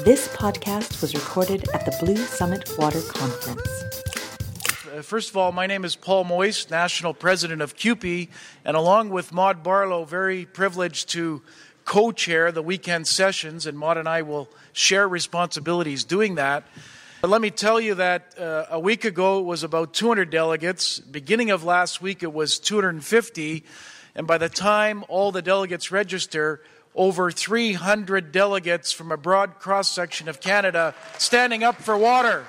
This podcast was recorded at the Blue Summit Water Conference. First of all, my name is Paul Moist, National President of CUPE, and along with Maud Barlow, very privileged to co-chair the weekend sessions, and Maud and I will share responsibilities doing that. But let me tell you that a week ago it was about 200 delegates. Beginning of last week it was 250, and by the time all the delegates register, over 300 delegates from a broad cross-section of Canada standing up for water.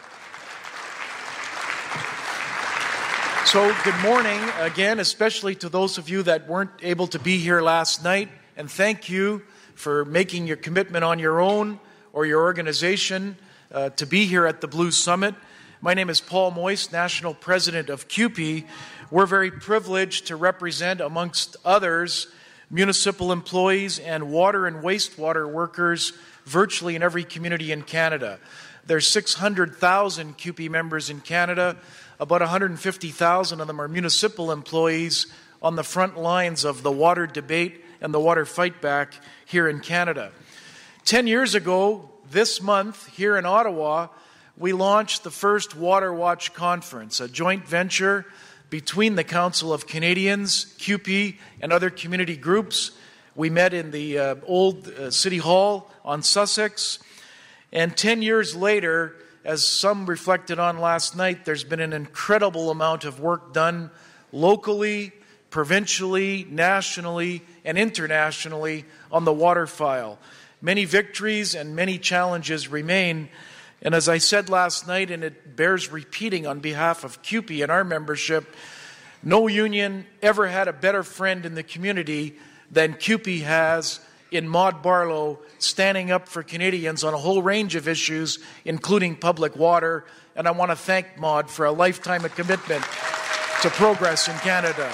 So good morning again, especially to those of you that weren't able to be here last night, and thank you for making your commitment on your own or your organization to be here at the Blue Summit. My name is Paul Moist, National President of CUPE. We're very privileged to represent, amongst others, municipal employees and water and wastewater workers virtually in every community in Canada. There's 600,000 CUPE members in Canada. About 150,000 of them are municipal employees on the front lines of the water debate and the water fight back here in Canada. 10 years ago, this month, here in Ottawa, we launched the first Water Watch Conference, a joint venture between the Council of Canadians, CUPE, and other community groups. We met in the old City Hall on Sussex. And 10 years later, as some reflected on last night, there's been an incredible amount of work done locally, provincially, nationally, and internationally on the water file. Many victories and many challenges remain. And as I said last night, and it bears repeating on behalf of CUPE and our membership, no union ever had a better friend in the community than CUPE has in Maud Barlow, standing up for Canadians on a whole range of issues, including public water. And I want to thank Maud for a lifetime of commitment to progress in Canada.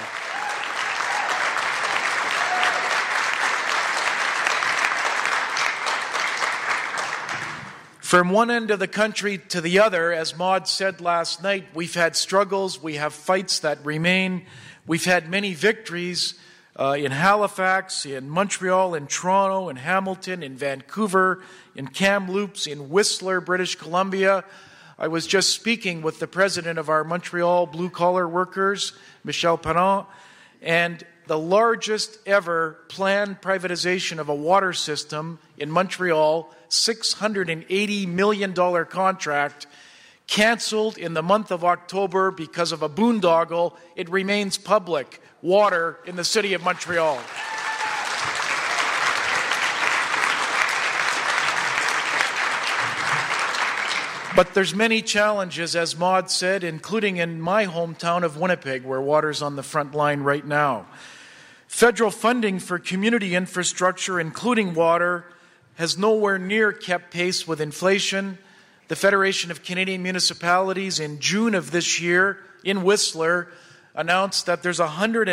From one end of the country to the other, as Maud said last night, we've had struggles, we have fights that remain. We've had many victories in Halifax, in Montreal, in Toronto, in Hamilton, in Vancouver, in Kamloops, in Whistler, British Columbia. I was just speaking with the president of our Montreal blue-collar workers, Michel Parent, and the largest ever planned privatization of a water system in Montreal, $680 million contract, canceled in the month of October because of a boondoggle. It remains public water in the city of Montreal. But there's many challenges, as Maud said, including in my hometown of Winnipeg, where water's on the front line right now. Federal funding for community infrastructure, including water, has nowhere near kept pace with inflation. The Federation of Canadian Municipalities in June of this year in Whistler announced that there's a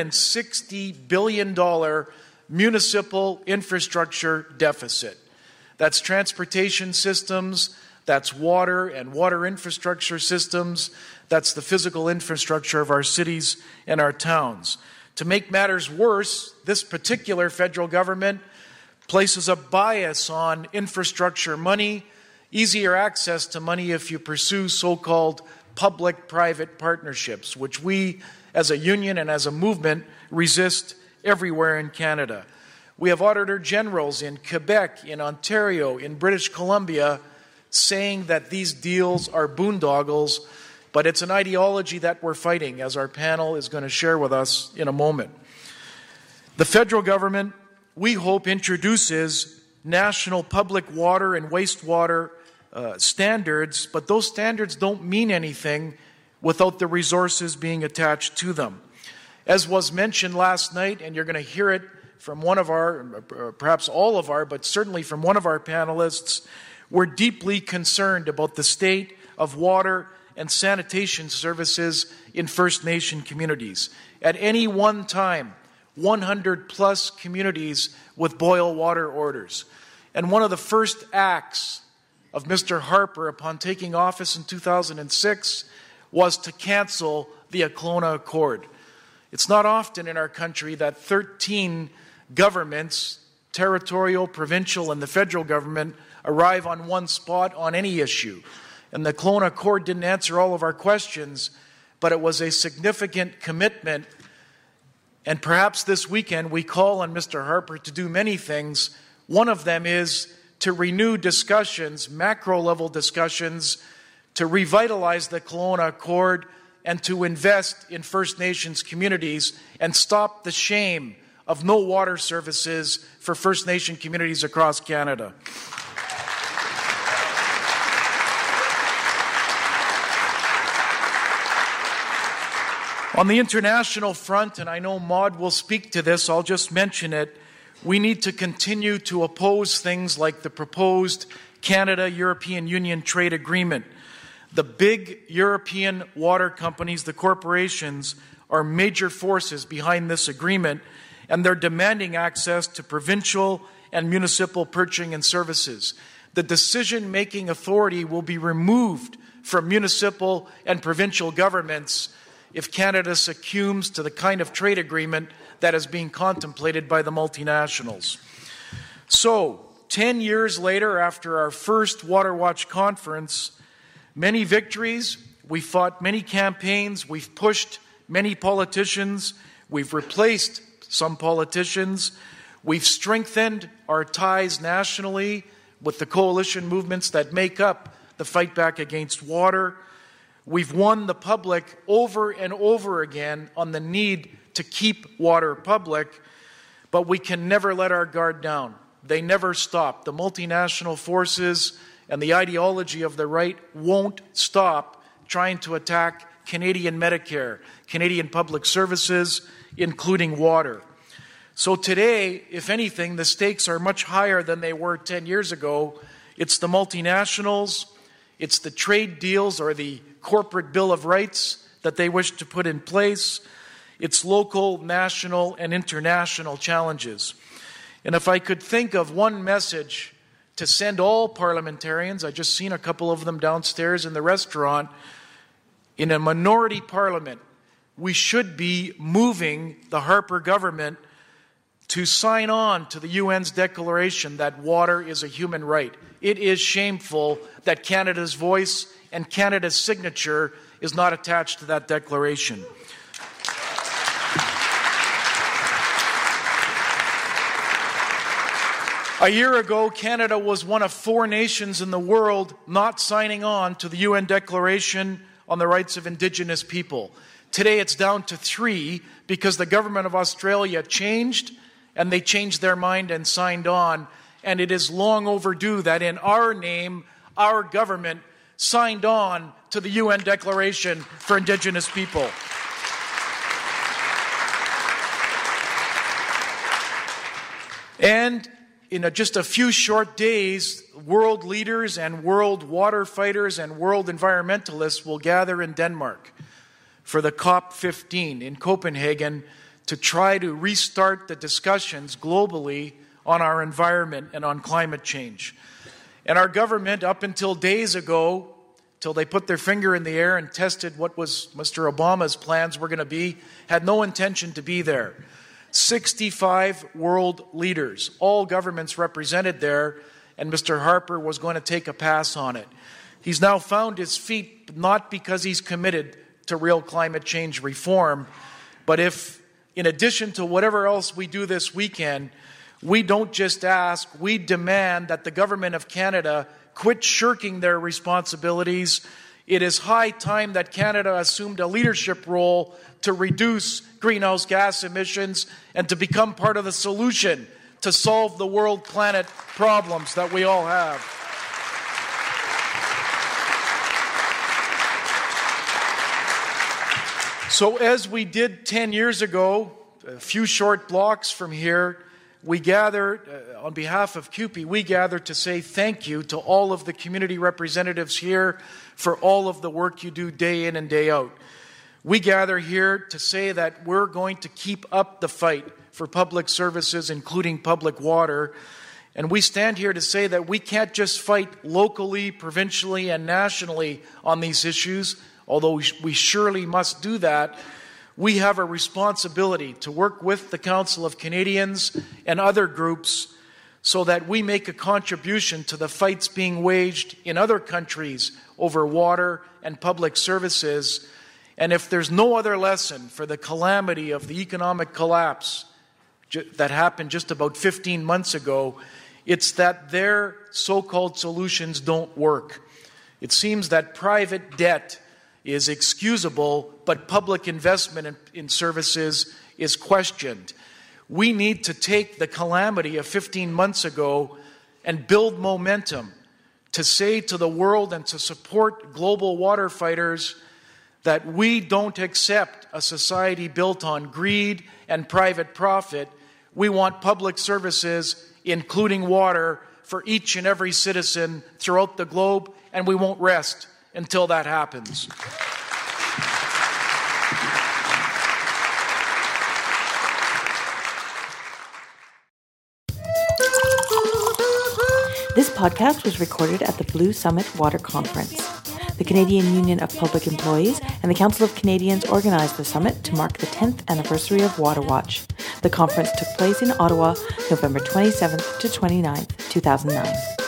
$160 billion municipal infrastructure deficit. That's transportation systems, that's water and water infrastructure systems, that's the physical infrastructure of our cities and our towns. To make matters worse, this particular federal government places a bias on infrastructure money, easier access to money if you pursue so-called public-private partnerships, which we as a union and as a movement resist everywhere in Canada. We have Auditor Generals in Quebec, in Ontario, in British Columbia saying that these deals are boondoggles, but it's an ideology that we're fighting, as our panel is going to share with us in a moment. The federal government, we hope, introduces national public water and wastewater standards, but those standards don't mean anything without the resources being attached to them. As was mentioned last night, and you're going to hear it from one of our, perhaps all of our, but certainly from one of our panelists, we're deeply concerned about the state of water and sanitation services in First Nation communities. At any one time, 100 plus communities with boil water orders. And one of the first acts of Mr. Harper upon taking office in 2006 was to cancel the Kelowna Accord. It's not often in our country that 13 governments territorial, provincial, and the federal government arrive on one spot on any issue. And the Kelowna Accord didn't answer all of our questions, but it was a significant commitment. And perhaps this weekend we call on Mr. Harper to do many things. One of them is to renew discussions, macro-level discussions, to revitalize the Kelowna Accord and to invest in First Nations communities and stop the shame of no water services for First Nation communities across Canada. On the international front, and I know Maude will speak to this, I'll just mention it, we need to continue to oppose things like the proposed Canada-European Union trade agreement. The big European water companies, the corporations, are major forces behind this agreement, and they're demanding access to provincial and municipal purchasing and services. The decision-making authority will be removed from municipal and provincial governments if Canada succumbs to the kind of trade agreement that is being contemplated by the multinationals. So, 10 years later, after our first Water Watch conference, many victories, we fought many campaigns, we've pushed many politicians, we've replaced some politicians, we've strengthened our ties nationally with the coalition movements that make up the fight back against water. We've won the public over and over again on the need to keep water public, but we can never let our guard down. They never stop. The multinational forces and the ideology of the right won't stop trying to attack Canadian Medicare, Canadian public services, including water. So today, if anything, the stakes are much higher than they were 10 years ago. It's the multinationals, it's the trade deals or the corporate Bill of Rights that they wish to put in place. It's local, national, and international challenges. And if I could think of one message to send all parliamentarians, I just seen a couple of them downstairs in the restaurant, in a minority parliament, we should be moving the Harper government to sign on to the UN's declaration that water is a human right. It is shameful that Canada's voice and Canada's signature is not attached to that declaration. A year ago, Canada was one of 4 nations in the world not signing on to the UN Declaration on the Rights of Indigenous People. Today it's down to 3 because the government of Australia changed, and they changed their mind and signed on. And it is long overdue that in our name, our government signed on to the UN Declaration for Indigenous People. And in just a few short days, world leaders and world water fighters and world environmentalists will gather in Denmark for the COP15 in Copenhagen to try to restart the discussions globally on our environment and on climate change. And our government, up until days ago, till they put their finger in the air and tested what was Mr. Obama's plans were going to be, had no intention to be there. 65 world leaders, all governments represented there, and Mr. Harper was going to take a pass on it. He's now found his feet, not because he's committed to real climate change reform, but if, in addition to whatever else we do this weekend, we don't just ask, we demand that the Government of Canada quit shirking their responsibilities. It is high time that Canada assumed a leadership role to reduce greenhouse gas emissions and to become part of the solution to solve the world planet problems that we all have. So as we did 10 years ago, a few short blocks from here, we gather, on behalf of CUPE, we gather to say thank you to all of the community representatives here for all of the work you do day in and day out. We gather here to say that we're going to keep up the fight for public services, including public water. And we stand here to say that we can't just fight locally, provincially, and nationally on these issues, although we surely must do that. We have a responsibility to work with the Council of Canadians and other groups so that we make a contribution to the fights being waged in other countries over water and public services. And if there's no other lesson for the calamity of the economic collapse that happened just about 15 months ago, it's that their so-called solutions don't work. It seems that private debt is excusable, but public investment in services is questioned. We need to take the calamity of 15 months ago and build momentum to say to the world and to support global water fighters that we don't accept a society built on greed and private profit. We want public services, including water, for each and every citizen throughout the globe, and we won't rest until that happens. This podcast was recorded at the Blue Summit Water Conference. The Canadian Union of Public Employees and the Council of Canadians organized the summit to mark the 10th anniversary of Water Watch. The conference took place in Ottawa, November 27th to 29th, 2009.